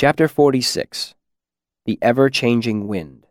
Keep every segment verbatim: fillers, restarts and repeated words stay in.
Chapter forty-six. The Ever-Changing Wind.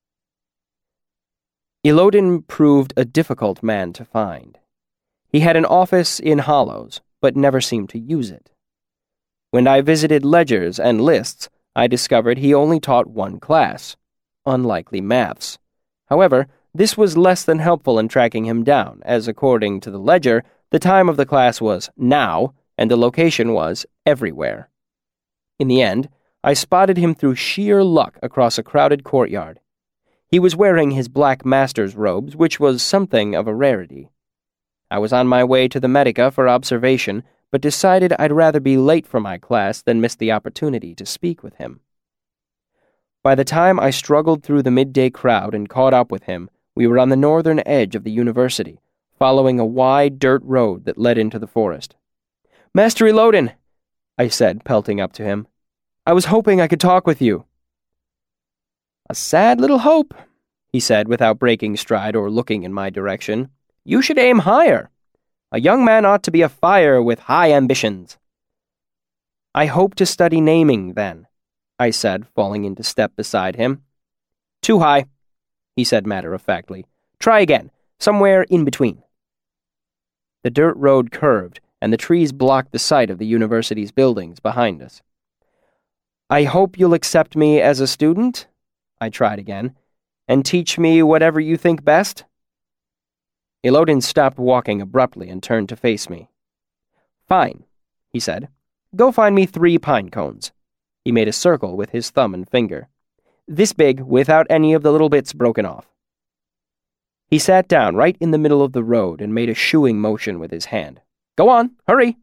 Elodin proved a difficult man to find. He had an office in Hollows, but never seemed to use it. When I visited ledgers and lists, I discovered he only taught one class, unlikely maths. However, this was less than helpful in tracking him down, as according to the ledger, the time of the class was now, and the location was everywhere. In the end, I spotted him through sheer luck across a crowded courtyard. He was wearing his black master's robes, which was something of a rarity. I was on my way to the Medica for observation, but decided I'd rather be late for my class than miss the opportunity to speak with him. By the time I struggled through the midday crowd and caught up with him, we were on the northern edge of the university, following a wide dirt road that led into the forest. "Master Elodin," I said, pelting up to him. "I was hoping I could talk with you." "A sad little hope," he said without breaking stride or looking in my direction. "You should aim higher. A young man ought to be afire with high ambitions." "I hope to study naming, then," I said, falling into step beside him. "Too high," he said matter-of-factly. "Try again, somewhere in between." The dirt road curved, and the trees blocked the sight of the university's buildings behind us. "I hope you'll accept me as a student," I tried again, "and teach me whatever you think best." Elodin stopped walking abruptly and turned to face me. "Fine," he said. "Go find me three pine cones." He made a circle with his thumb and finger. "This big, without any of the little bits broken off." He sat down right in the middle of the road and made a shooing motion with his hand. "Go on, hurry!"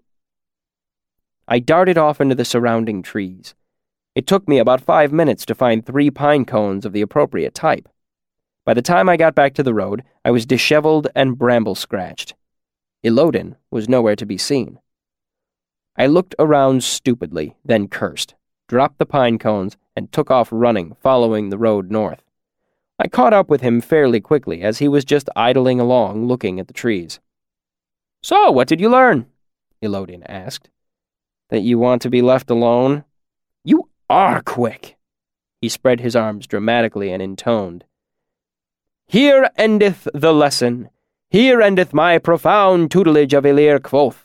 I darted off into the surrounding trees. It took me about five minutes to find three pine cones of the appropriate type. By the time I got back to the road, I was disheveled and bramble-scratched. Elodin was nowhere to be seen. I looked around stupidly, then cursed, dropped the pine cones, and took off running, following the road north. I caught up with him fairly quickly, as he was just idling along, looking at the trees. "So, what did you learn?" Elodin asked. "That you want to be left alone?" "You are quick!" He spread his arms dramatically and intoned. "Here endeth the lesson. Here endeth my profound tutelage of Elir Kvothe."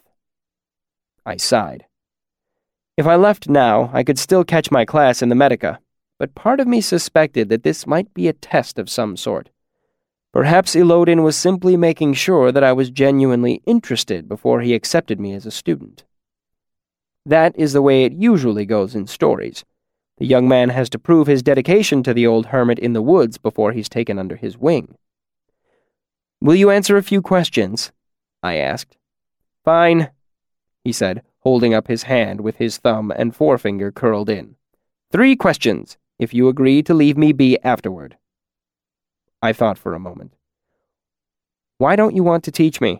I sighed. If I left now, I could still catch my class in the Medica, but part of me suspected that this might be a test of some sort. Perhaps Elodin was simply making sure that I was genuinely interested before he accepted me as a student. That is the way it usually goes in stories. The young man has to prove his dedication to the old hermit in the woods before he's taken under his wing. "Will you answer a few questions?" I asked. "Fine," he said, holding up his hand with his thumb and forefinger curled in. "Three questions, if you agree to leave me be afterward." I thought for a moment. "Why don't you want to teach me?"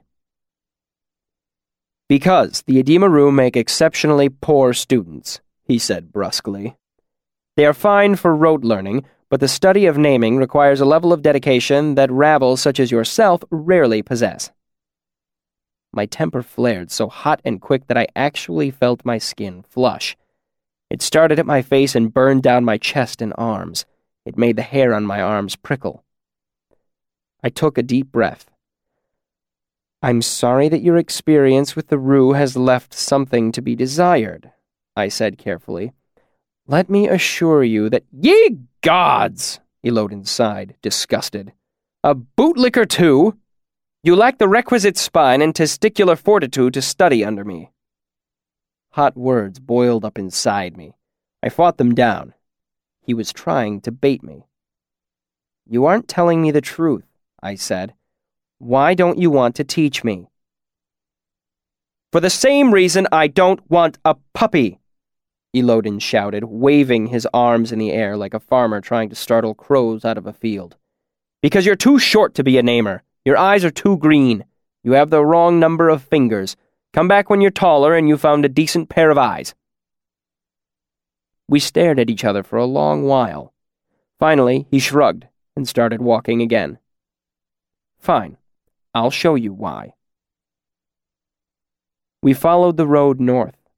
"Because the Edema-Ru make exceptionally poor students," he said brusquely. "They are fine for rote learning, but the study of naming requires a level of dedication that rabbles such as yourself rarely possess." My temper flared so hot and quick that I actually felt my skin flush. It started at my face and burned down my chest and arms. It made the hair on my arms prickle. I took a deep breath. "I'm sorry that your experience with the Ru has left something to be desired," I said carefully. "Let me assure you that—" "Ye gods!" Elodin sighed, disgusted. "A bootlicker too? You lack the requisite spine and testicular fortitude to study under me." Hot words boiled up inside me. I fought them down. He was trying to bait me. "You aren't telling me the truth," I said. "Why don't you want to teach me?" "For the same reason I don't want a puppy," Elodin shouted, waving his arms in the air like a farmer trying to startle crows out of a field. "Because you're too short to be a namer. Your eyes are too green. You have the wrong number of fingers. Come back when you're taller and you found a decent pair of eyes." We stared at each other for a long while. Finally, he shrugged and started walking again. "Fine. I'll show you why." We followed the road north.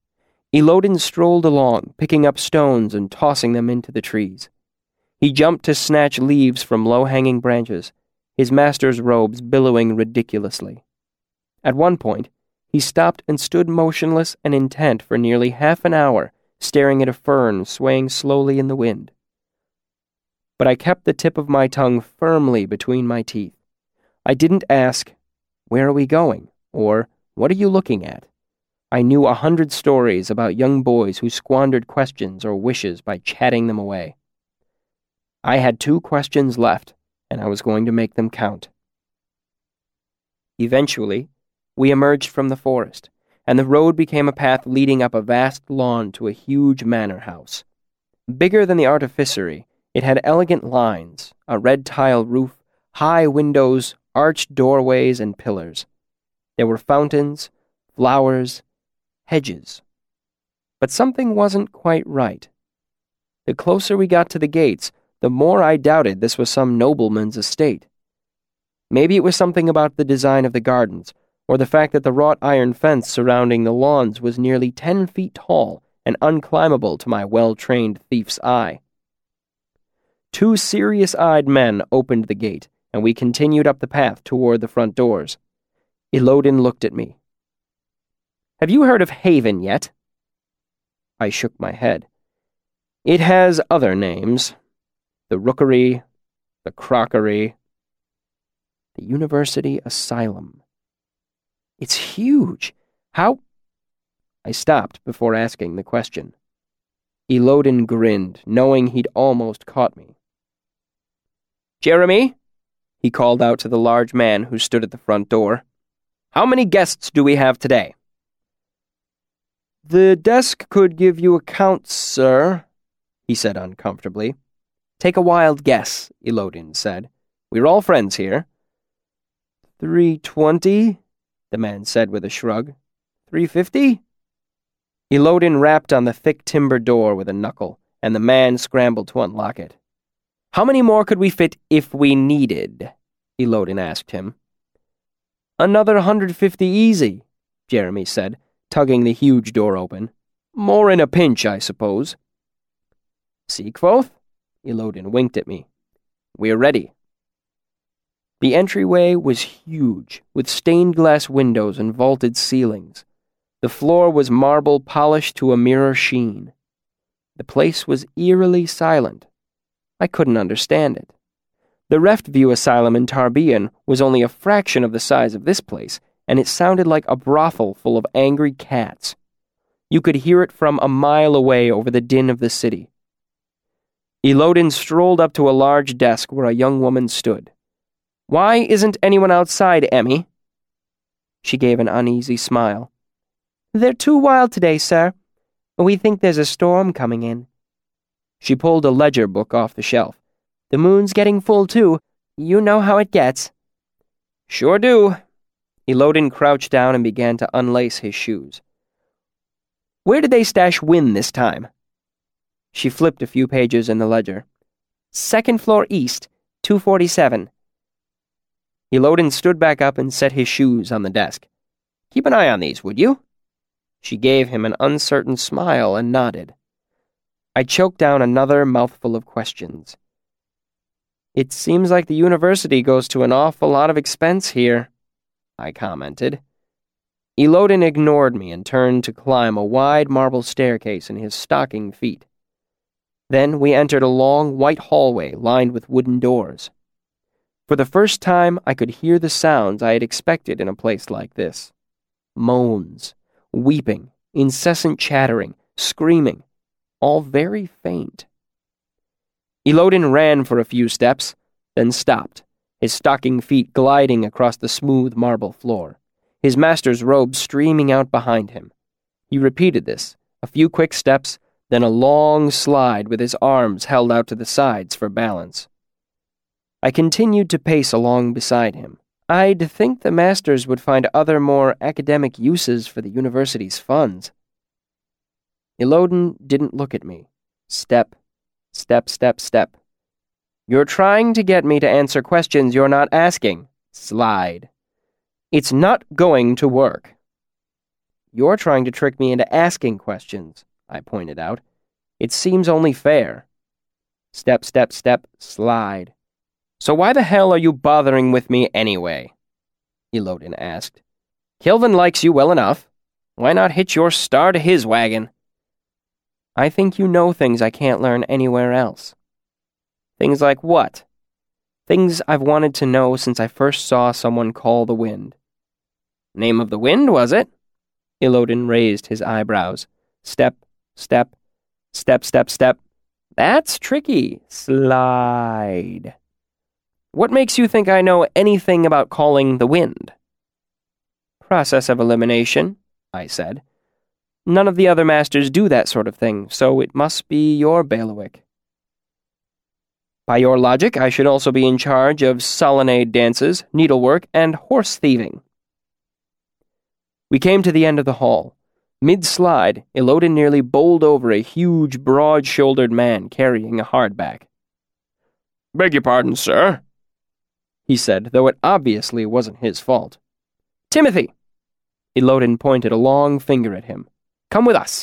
Elodin strolled along, picking up stones and tossing them into the trees. He jumped to snatch leaves from low-hanging branches, his master's robes billowing ridiculously. At one point, he stopped and stood motionless and intent for nearly half an hour, staring at a fern swaying slowly in the wind. But I kept the tip of my tongue firmly between my teeth. I didn't ask, "Where are we going?" or "What are you looking at?" I knew a hundred stories about young boys who squandered questions or wishes by chatting them away. I had two questions left, and I was going to make them count. Eventually, we emerged from the forest, and the road became a path leading up a vast lawn to a huge manor house. Bigger than the artificery, it had elegant lines, a red tile roof, high windows, arched doorways, and pillars. There were fountains, flowers, hedges. But something wasn't quite right. The closer we got to the gates, the more I doubted this was some nobleman's estate. Maybe it was something about the design of the gardens, or the fact that the wrought iron fence surrounding the lawns was nearly ten feet tall and unclimbable to my well-trained thief's eye. Two serious-eyed men opened the gate, and we continued up the path toward the front doors. Elodin looked at me. "Have you heard of Haven yet?" I shook my head. "It has other names. The Rookery, the Crockery, the University Asylum. It's huge. How—" I stopped before asking the question. Elodin grinned, knowing he'd almost caught me. "Jeremy," he called out to the large man who stood at the front door, "how many guests do we have today?" "The desk could give you a count, sir," he said uncomfortably. "Take a wild guess," Elodin said. "We're all friends here." Three twenty, the man said with a shrug. Three fifty? Elodin rapped on the thick timber door with a knuckle, and the man scrambled to unlock it. "How many more could we fit if we needed?" Elodin asked him. "Another hundred fifty easy," Jeremy said, tugging the huge door open. "More in a pinch, I suppose." "Seekvoth?" Elodin winked at me. "We're ready." The entryway was huge, with stained glass windows and vaulted ceilings. The floor was marble polished to a mirror sheen. The place was eerily silent. I couldn't understand it. The Reftview Asylum in Tarbean was only a fraction of the size of this place, and it sounded like a brothel full of angry cats. You could hear it from a mile away over the din of the city. Elodin strolled up to a large desk where a young woman stood. "Why isn't anyone outside, Emmy?" She gave an uneasy smile. "They're too wild today, sir. We think there's a storm coming in." She pulled a ledger book off the shelf. "The moon's getting full, too. You know how it gets." "Sure do." Elodin crouched down and began to unlace his shoes. "Where did they stash Wynne this time?" She flipped a few pages in the ledger. "Second floor east, two forty-seven. Elodin stood back up and set his shoes on the desk. "Keep an eye on these, would you?" She gave him an uncertain smile and nodded. I choked down another mouthful of questions. "It seems like the university goes to an awful lot of expense here," I commented. Elodin ignored me and turned to climb a wide marble staircase in his stocking feet. Then we entered a long white hallway lined with wooden doors. For the first time, I could hear the sounds I had expected in a place like this. Moans, weeping, incessant chattering, screaming, all very faint. Elodin ran for a few steps, then stopped, his stocking feet gliding across the smooth marble floor, his master's robe streaming out behind him. He repeated this, a few quick steps, then a long slide with his arms held out to the sides for balance. I continued to pace along beside him. I'd think the masters would find other more academic uses for the university's funds. Elodin didn't look at me. Step, step, step, step. "You're trying to get me to answer questions you're not asking." Slide. "It's not going to work." You're trying to trick me into asking questions, I pointed out. It seems only fair. Step, step, step, slide. So why the hell are you bothering with me anyway? Elodin asked. Kilvin likes you well enough. Why not hitch your star to his wagon? I think you know things I can't learn anywhere else. Things like what? Things I've wanted to know since I first saw someone call the wind. Name of the wind, was it? Elodin raised his eyebrows. Step, step, step, step, step. That's tricky. Slide. What makes you think I know anything about calling the wind? Process of elimination, I said. None of the other masters do that sort of thing, so it must be your bailiwick. By your logic, I should also be in charge of selenade dances, needlework, and horse thieving. We came to the end of the hall. Mid-slide, Elodin nearly bowled over a huge, broad-shouldered man carrying a hardback. Beg your pardon, sir, he said, though it obviously wasn't his fault. Timothy! Elodin pointed a long finger at him. Come with us.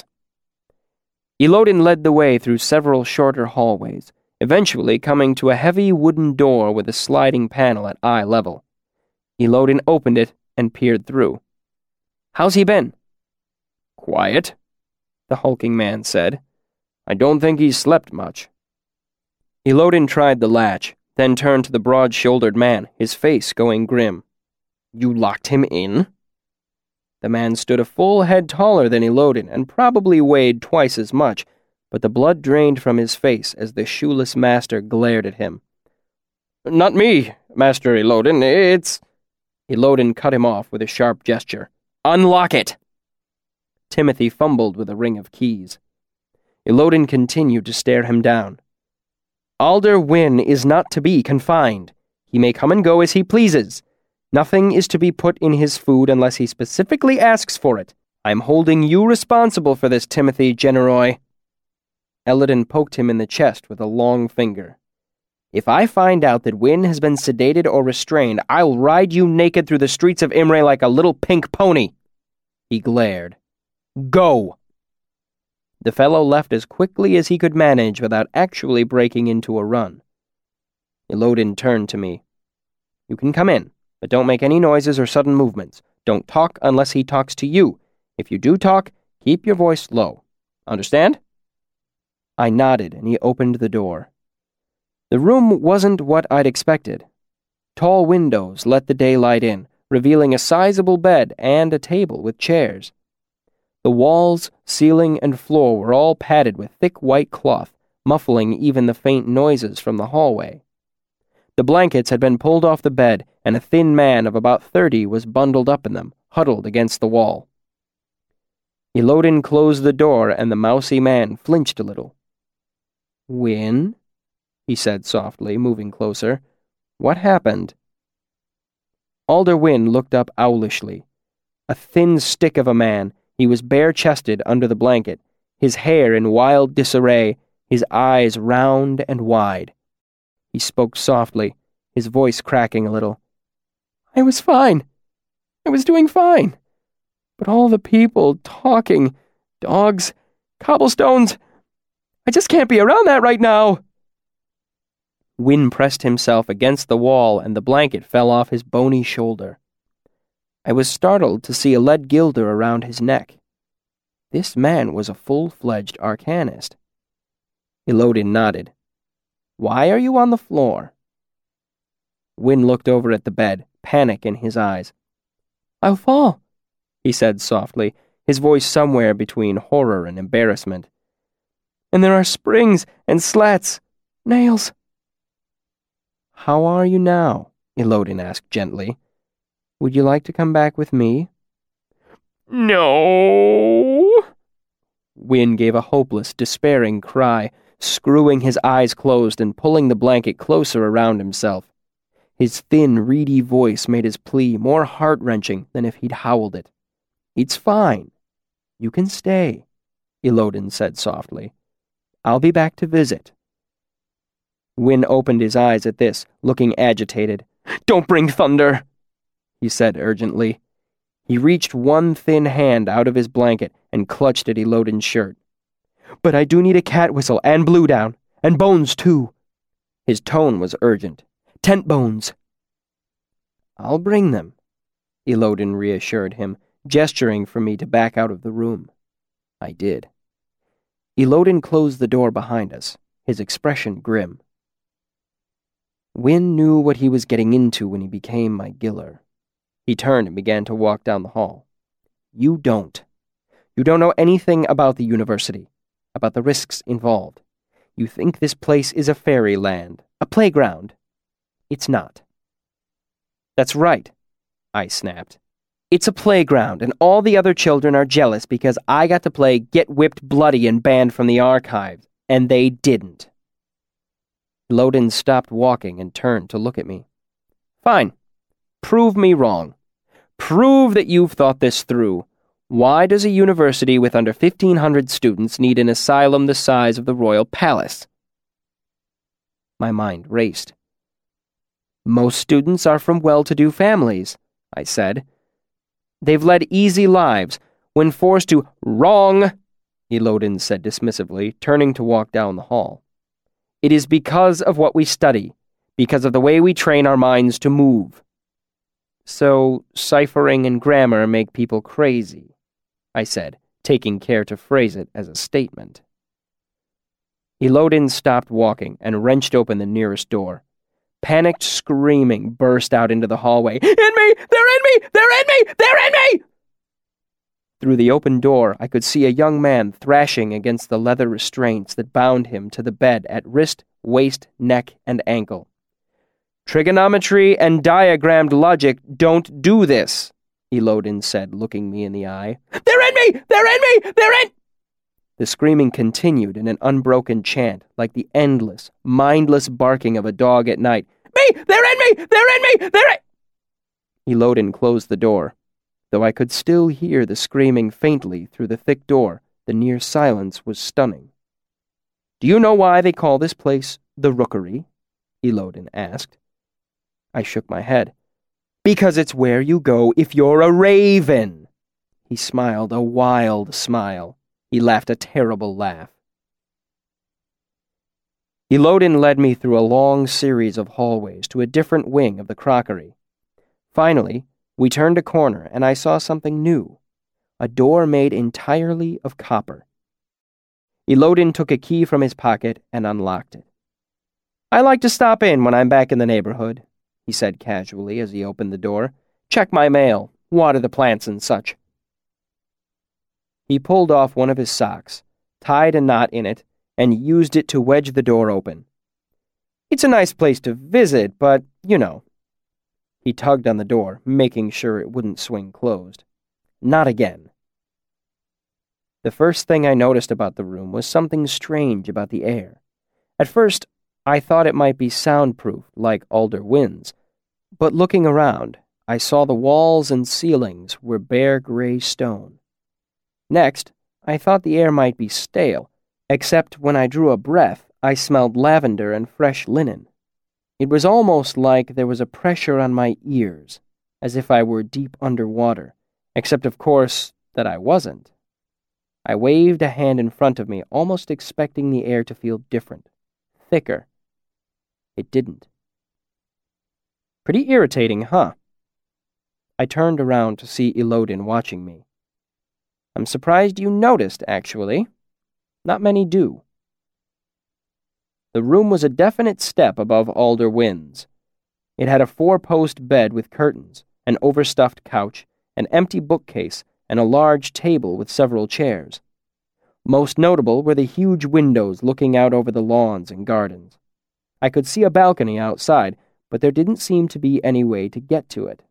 Elodin led the way through several shorter hallways, eventually coming to a heavy wooden door with a sliding panel at eye level. Elodin opened it and peered through. How's he been? Quiet, the hulking man said. I don't think he's slept much. Elodin tried the latch, then turned to the broad-shouldered man, his face going grim. You locked him in? The man stood a full head taller than Elodin and probably weighed twice as much, but the blood drained from his face as the shoeless master glared at him. Not me, Master Elodin, it's... Elodin cut him off with a sharp gesture. Unlock it! Timothy fumbled with a ring of keys. Elodin continued to stare him down. Alder Wynn is not to be confined. He may come and go as he pleases. Nothing is to be put in his food unless he specifically asks for it. I'm holding you responsible for this, Timothy Generoy. Elodin poked him in the chest with a long finger. If I find out that Wynn has been sedated or restrained, I'll ride you naked through the streets of Imre like a little pink pony. He glared. Go! The fellow left as quickly as he could manage without actually breaking into a run. Elodin turned to me. You can come in, but don't make any noises or sudden movements. Don't talk unless he talks to you. If you do talk, keep your voice low. Understand? I nodded, and he opened the door. The room wasn't what I'd expected. Tall windows let the daylight in, revealing a sizable bed and a table with chairs. The walls, ceiling, and floor were all padded with thick white cloth, muffling even the faint noises from the hallway. The blankets had been pulled off the bed, and a thin man of about thirty was bundled up in them, huddled against the wall. Elodin closed the door, and the mousy man flinched a little. Wynn? He said softly, moving closer. What happened? Alder Wynn looked up owlishly. A thin stick of a man, he was bare-chested under the blanket, his hair in wild disarray, his eyes round and wide. He spoke softly, his voice cracking a little. I was fine. I was doing fine. But all the people talking, dogs, cobblestones, I just can't be around that right now. Wynn pressed himself against the wall and the blanket fell off his bony shoulder. I was startled to see a lead gilder around his neck. This man was a full-fledged arcanist. Elodin nodded. Why are you on the floor? Wynn looked over at the bed, panic in his eyes. I'll fall, he said softly, his voice somewhere between horror and embarrassment. And there are springs and slats, nails. How are you now? Elodin asked gently. Would you like to come back with me? No. Wynn gave a hopeless, despairing cry, screwing his eyes closed and pulling the blanket closer around himself. His thin, reedy voice made his plea more heart-wrenching than if he'd howled it. It's fine. You can stay, Elodin said softly. I'll be back to visit. Wynn opened his eyes at this, looking agitated. Don't bring thunder, he said urgently. He reached one thin hand out of his blanket and clutched at Elodin's shirt. "But I do need a cat whistle and Blue Down, and bones too." His tone was urgent. "Tent bones." "I'll bring them," Elodin reassured him, gesturing for me to back out of the room. I did. Elodin closed the door behind us, his expression grim. Wynne knew what he was getting into when he became my giller. He turned and began to walk down the hall. "You don't. You don't know anything about the university, about the risks involved. You think this place is a fairyland, a playground. It's not." "That's right," I snapped. "It's a playground, and all the other children are jealous because I got to play Get Whipped Bloody and banned from the archives, and they didn't." Elodin stopped walking and turned to look at me. "Fine. Prove me wrong. Prove that you've thought this through. Why does a university with under fifteen hundred students need an asylum the size of the Royal Palace?" My mind raced. "Most students are from well-to-do families," I said. "They've led easy lives. When forced to—" "Wrong," Elodin said dismissively, turning to walk down the hall. "It is because of what we study, because of the way we train our minds to move." "So, ciphering and grammar make people crazy," I said, taking care to phrase it as a statement. Elodin stopped walking and wrenched open the nearest door. Panicked screaming burst out into the hallway. "In me! They're in me! They're in me! They're in me!" Through the open door, I could see a young man thrashing against the leather restraints that bound him to the bed at wrist, waist, neck, and ankle. "Trigonometry and diagrammed logic don't do this," Elodin said, looking me in the eye. "They're in me! They're in me! They're in—" The screaming continued in an unbroken chant, like the endless, mindless barking of a dog at night. "Me! They're in me! They're in me! They're in—" Elodin closed the door. Though I could still hear the screaming faintly through the thick door, the near silence was stunning. "Do you know why they call this place the Rookery?" Elodin asked. I shook my head. "Because it's where you go if you're a raven." He smiled a wild smile. He laughed a terrible laugh. Elodin led me through a long series of hallways to a different wing of the crockery. Finally, we turned a corner and I saw something new, a door made entirely of copper. Elodin took a key from his pocket and unlocked it. "I like to stop in when I'm back in the neighborhood," he said casually as he opened the door. "Check my mail, water the plants and such." He pulled off one of his socks, tied a knot in it, and used it to wedge the door open. "It's a nice place to visit, but, you know." He tugged on the door, making sure it wouldn't swing closed. "Not again." The first thing I noticed about the room was something strange about the air. At first, I thought it might be soundproof, like Alder Wynn's, but looking around, I saw the walls and ceilings were bare gray stone. Next, I thought the air might be stale, except when I drew a breath, I smelled lavender and fresh linen. It was almost like there was a pressure on my ears, as if I were deep underwater, except, of course, that I wasn't. I waved a hand in front of me, almost expecting the air to feel different, thicker. It didn't. Pretty irritating, huh? I turned around to see Elodin watching me. "I'm surprised you noticed, actually. Not many do." The room was a definite step above Alder Wynn's. It had a four-post bed with curtains, an overstuffed couch, an empty bookcase, and a large table with several chairs. Most notable were the huge windows looking out over the lawns and gardens. I could see a balcony outside, but there didn't seem to be any way to get to it.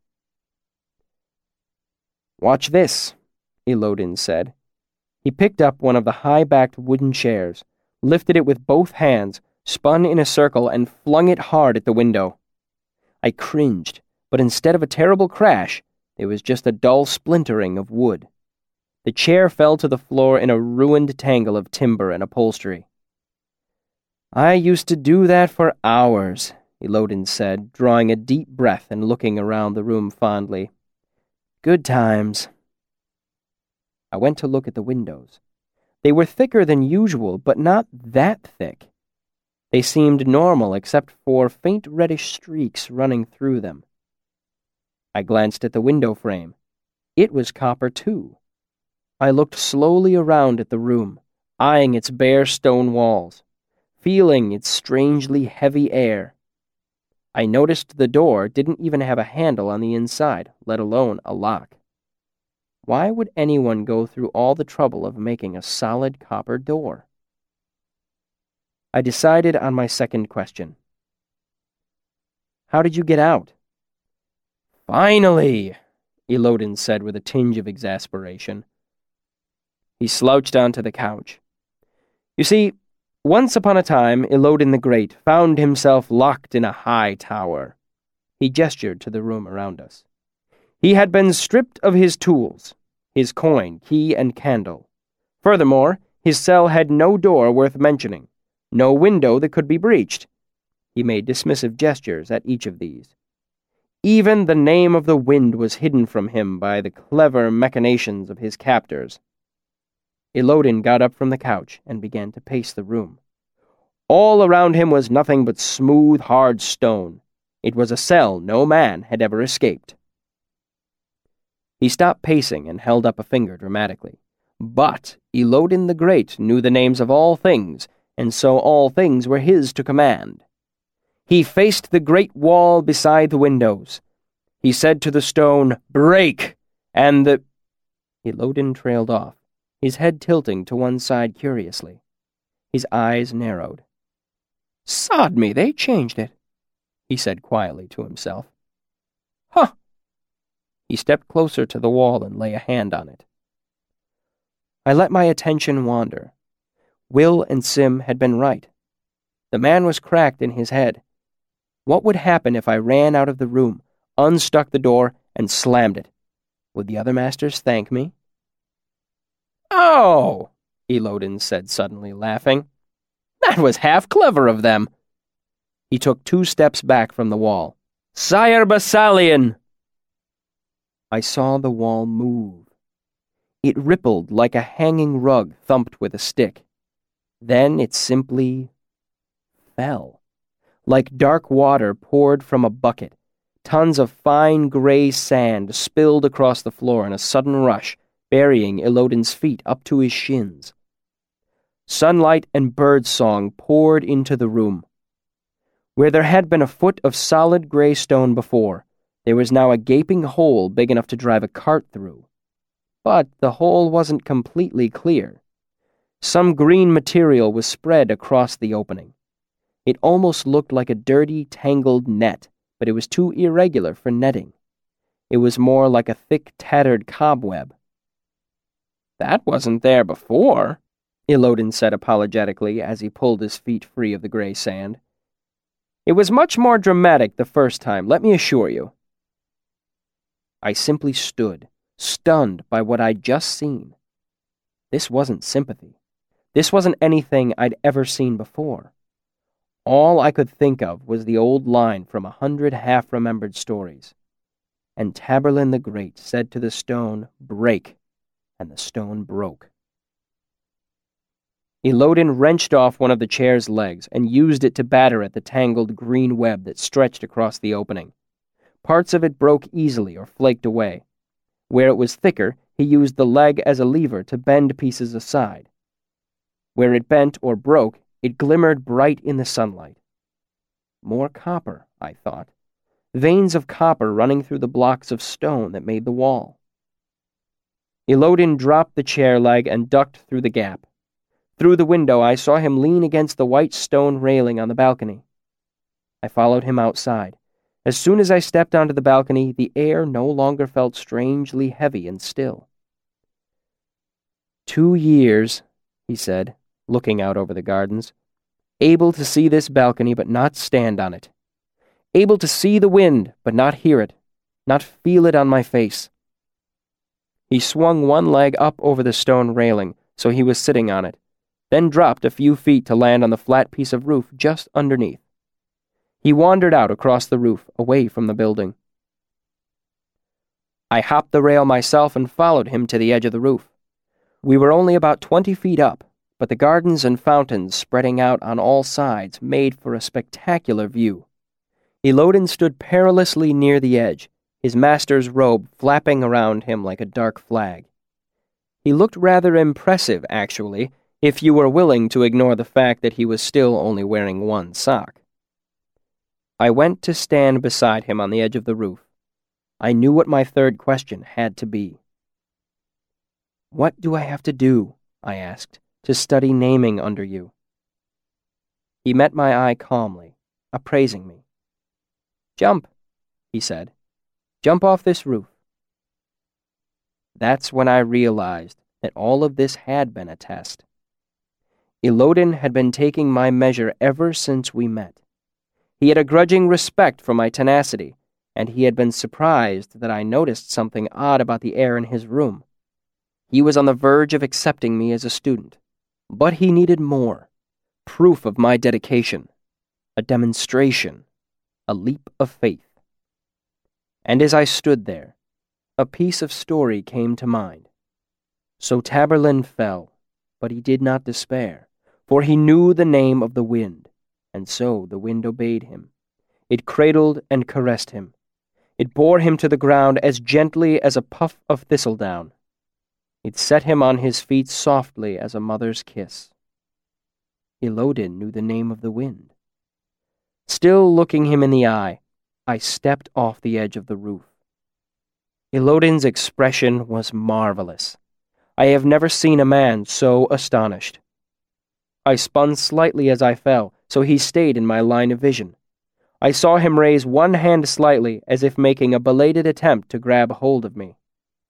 "Watch this," Elodin said. He picked up one of the high-backed wooden chairs, lifted it with both hands, spun in a circle, and flung it hard at the window. I cringed, but instead of a terrible crash, there was just a dull splintering of wood. The chair fell to the floor in a ruined tangle of timber and upholstery. "I used to do that for hours," Elodin said, drawing a deep breath and looking around the room fondly. Good times. I went to look at the windows. They were thicker than usual, but not that thick. They seemed normal except for faint reddish streaks running through them. I glanced at the window frame. It was copper, too. I looked slowly around at the room, eyeing its bare stone walls, feeling its strangely heavy air. I noticed the door didn't even have a handle on the inside, let alone a lock. Why would anyone go through all the trouble of making a solid copper door? I decided on my second question. How did you get out? Finally, Elodin said with a tinge of exasperation. He slouched onto the couch. You see, once upon a time, Elodin the Great found himself locked in a high tower. He gestured to the room around us. He had been stripped of his tools, his coin, key, and candle. Furthermore, his cell had no door worth mentioning, no window that could be breached. He made dismissive gestures at each of these. Even the name of the wind was hidden from him by the clever machinations of his captors. Elodin got up from the couch and began to pace the room. All around him was nothing but smooth, hard stone. It was a cell no man had ever escaped. He stopped pacing and held up a finger dramatically. But Elodin the Great knew the names of all things, and so all things were his to command. He faced the great wall beside the windows. He said to the stone, "Break!" And the... Elodin trailed off, his head tilting to one side curiously. His eyes narrowed. "Sod me, they changed it," he said quietly to himself. "Huh!" He stepped closer to the wall and lay a hand on it. I let my attention wander. Will and Sim had been right. The man was cracked in his head. What would happen if I ran out of the room, unstuck the door, and slammed it? Would the other masters thank me? "Oh!" Elodin said suddenly, laughing. "That was half clever of them." He took two steps back from the wall. "Sire Bessalion!" I saw the wall move. It rippled like a hanging rug thumped with a stick. Then it simply fell. Like dark water poured from a bucket, tons of fine gray sand spilled across the floor in a sudden rush, burying Elodin's feet up to his shins. Sunlight and birdsong poured into the room. Where there had been a foot of solid gray stone before, there was now a gaping hole big enough to drive a cart through. But the hole wasn't completely clear. Some green material was spread across the opening. It almost looked like a dirty, tangled net, but it was too irregular for netting. It was more like a thick, tattered cobweb. "That wasn't there before," Elodin said apologetically as he pulled his feet free of the gray sand. "It was much more dramatic the first time, let me assure you." I simply stood, stunned by what I'd just seen. This wasn't sympathy. This wasn't anything I'd ever seen before. All I could think of was the old line from a hundred half-remembered stories. And Taborlin the Great said to the stone, "Break," and the stone broke. Elodin wrenched off one of the chair's legs and used it to batter at the tangled green web that stretched across the opening. Parts of it broke easily or flaked away. Where it was thicker, he used the leg as a lever to bend pieces aside. Where it bent or broke, it glimmered bright in the sunlight. More copper, I thought. Veins of copper running through the blocks of stone that made the wall. Elodin dropped the chair leg and ducked through the gap. Through the window, I saw him lean against the white stone railing on the balcony. I followed him outside. As soon as I stepped onto the balcony, the air no longer felt strangely heavy and still. "Two years," he said, looking out over the gardens. "Able to see this balcony, but not stand on it. Able to see the wind, but not hear it, not feel it on my face." He swung one leg up over the stone railing, so he was sitting on it, then dropped a few feet to land on the flat piece of roof just underneath. He wandered out across the roof, away from the building. I hopped the rail myself and followed him to the edge of the roof. We were only about twenty feet up, but the gardens and fountains spreading out on all sides made for a spectacular view. Elodin stood perilously near the edge, his master's robe flapping around him like a dark flag. He looked rather impressive, actually, if you were willing to ignore the fact that he was still only wearing one sock. I went to stand beside him on the edge of the roof. I knew what my third question had to be. "What do I have to do," I asked, "to study naming under you?" He met my eye calmly, appraising me. "Jump," he said. "Jump off this roof." That's when I realized that all of this had been a test. Elodin had been taking my measure ever since we met. He had a grudging respect for my tenacity, and he had been surprised that I noticed something odd about the air in his room. He was on the verge of accepting me as a student, but he needed more. Proof of my dedication. A demonstration. A leap of faith. And as I stood there, a piece of story came to mind. So Taborlin fell, but he did not despair, for he knew the name of the wind, and so the wind obeyed him. It cradled and caressed him. It bore him to the ground as gently as a puff of thistledown. It set him on his feet softly as a mother's kiss. Elodin knew the name of the wind. Still looking him in the eye, I stepped off the edge of the roof. Elodin's expression was marvelous. I have never seen a man so astonished. I spun slightly as I fell, so he stayed in my line of vision. I saw him raise one hand slightly, as if making a belated attempt to grab hold of me.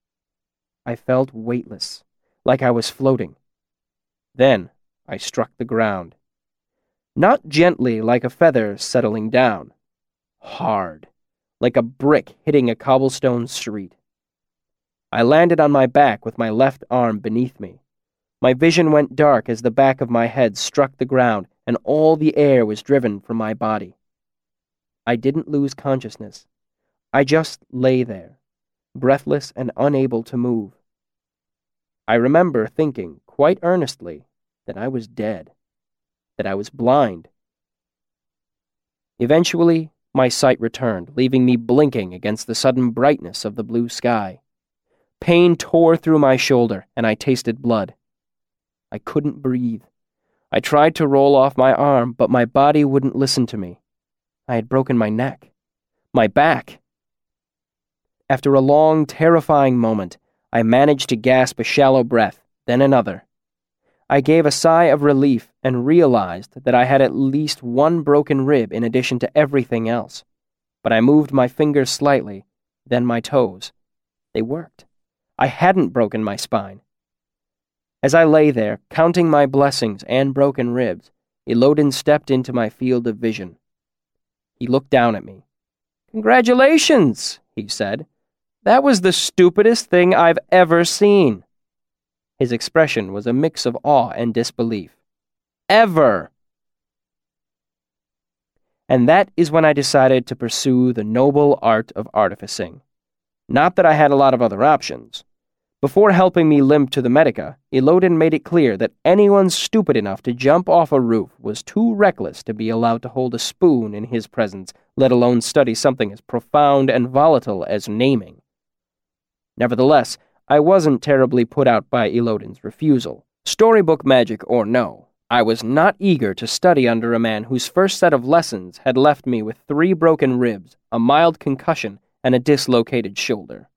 I felt weightless, like I was floating. Then I struck the ground. Not gently like a feather settling down. Hard, like a brick hitting a cobblestone street. I landed on my back with my left arm beneath me. My vision went dark as the back of my head struck the ground and all the air was driven from my body. I didn't lose consciousness. I just lay there, breathless and unable to move. I remember thinking quite earnestly that I was dead, that I was blind. Eventually, my sight returned, leaving me blinking against the sudden brightness of the blue sky. Pain tore through my shoulder, and I tasted blood. I couldn't breathe. I tried to roll off my arm, but my body wouldn't listen to me. I had broken my neck, my back. After a long, terrifying moment, I managed to gasp a shallow breath, then another. I gave a sigh of relief and realized that I had at least one broken rib in addition to everything else. But I moved my fingers slightly, then my toes. They worked. I hadn't broken my spine. As I lay there, counting my blessings and broken ribs, Elodin stepped into my field of vision. He looked down at me. "Congratulations," he said. "That was the stupidest thing I've ever seen." His expression was a mix of awe and disbelief. Ever! And that is when I decided to pursue the noble art of artificing. Not that I had a lot of other options. Before helping me limp to the Medica, Elodin made it clear that anyone stupid enough to jump off a roof was too reckless to be allowed to hold a spoon in his presence, let alone study something as profound and volatile as naming. Nevertheless, I wasn't terribly put out by Elodin's refusal. Storybook magic or no, I was not eager to study under a man whose first set of lessons had left me with three broken ribs, a mild concussion, and a dislocated shoulder.